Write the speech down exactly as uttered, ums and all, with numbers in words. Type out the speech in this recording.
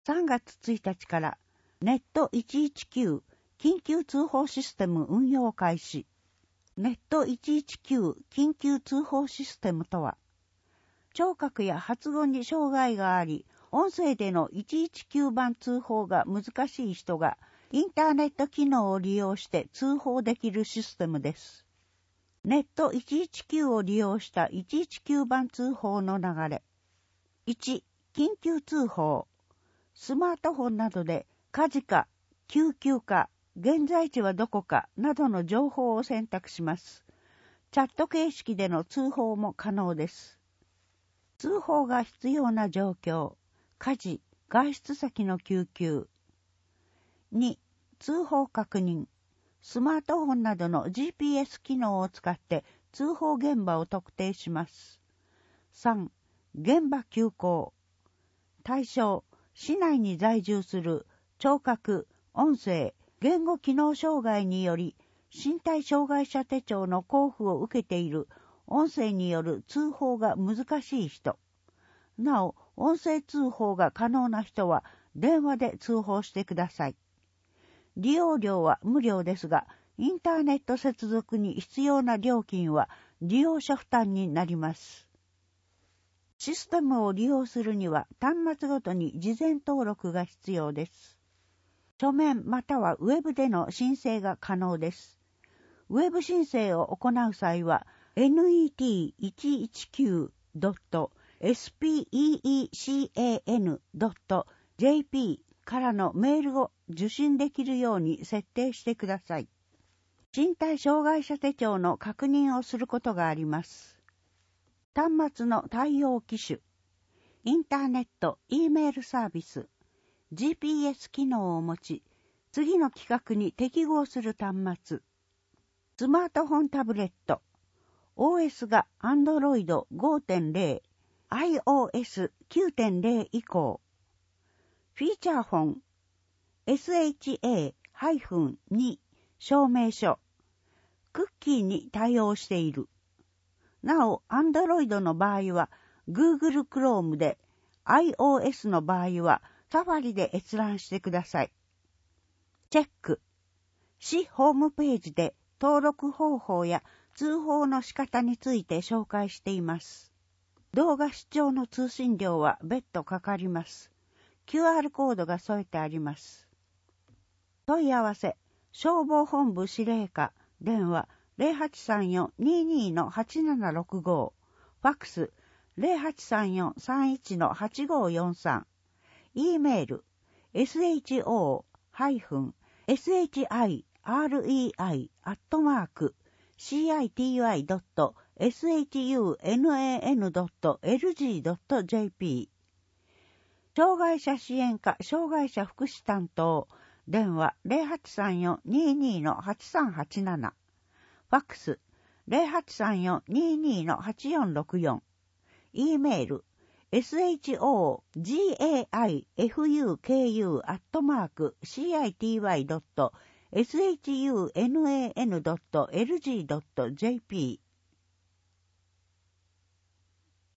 さんがつついたちからネットいちいちきゅう緊急通報システム運用開始。ネットいちいちきゅう緊急通報システムとは、聴覚や発語に障害があり、音声でのいちいちきゅうばん通報が難しい人がインターネット機能を利用して通報できるシステムです。ネットいちいちきゅうを利用したいちいちきゅうばん通報の流れ。いち. 緊急通報。スマートフォンなどで火事か、救急か、現在地はどこかなどの情報を選択します。チャット形式での通報も可能です。通報が必要な状況。火事、外出先の救急。に. 通報確認。スマートフォンなどの ジーピーエス 機能を使って通報現場を特定します。さん. 現場急行。対象、市内に在住する聴覚、音声、言語機能障害により身体障害者手帳の交付を受けている音声による通報が難しい人。なお、音声通報が可能な人は電話で通報してください。利用料は無料ですが、インターネット接続に必要な料金は利用者負担になります。システムを利用するには端末ごとに事前登録が必要です。書面またはウェブでの申請が可能です。ウェブ申請を行う際は ネットいちいちきゅうドットエスピーイーイーシーエーエヌドットジェーピー からのメールを受信できるように設定してください。身体障害者手帳の確認をすることがあります。端末の対応機種、インターネット、Eメールサービス、ジーピーエス 機能を持ち、次の規格に適合する端末、スマートフォンタブレット、オーエス が アンドロイドごてんゼロ、iOS きゅうてんゼロ 以降、フィーチャーフォン、エスエイチエーに 証明書、クッキーに対応している。なお、Android の場合は Google Chrome で、iOS の場合は Safari で閲覧してください。チェック。市ホームページで登録方法や通報の仕方について紹介しています。動画視聴の通信料は別途かかります。キューアール コードが添えてあります。問い合わせ、消防本部司令課、電話 ゼロはちさんよんにーにーのはちななろくご、ファックス ゼロはちさんよんさんいちのはちごよんさん、E メール エスエイチオーエスエイチアイアールイーアイ アットマーク シーアイティーワイ ドット エスエイチユーエヌエーエヌ ドット エルジー ドット ジェーピー 障害者支援課障害者福祉担当電話 ゼロはちさんよんにーにーのはちさんはちなな、ファックス ゼロはちさんよんにーにーのはちよんろくよん、E メール エスエイチオージェーエーアイエフユーケーユー アットマーク シーアイティーワイ ドット エスエイチユーエヌエーエヌ ドット エルジー ドット ジェーピー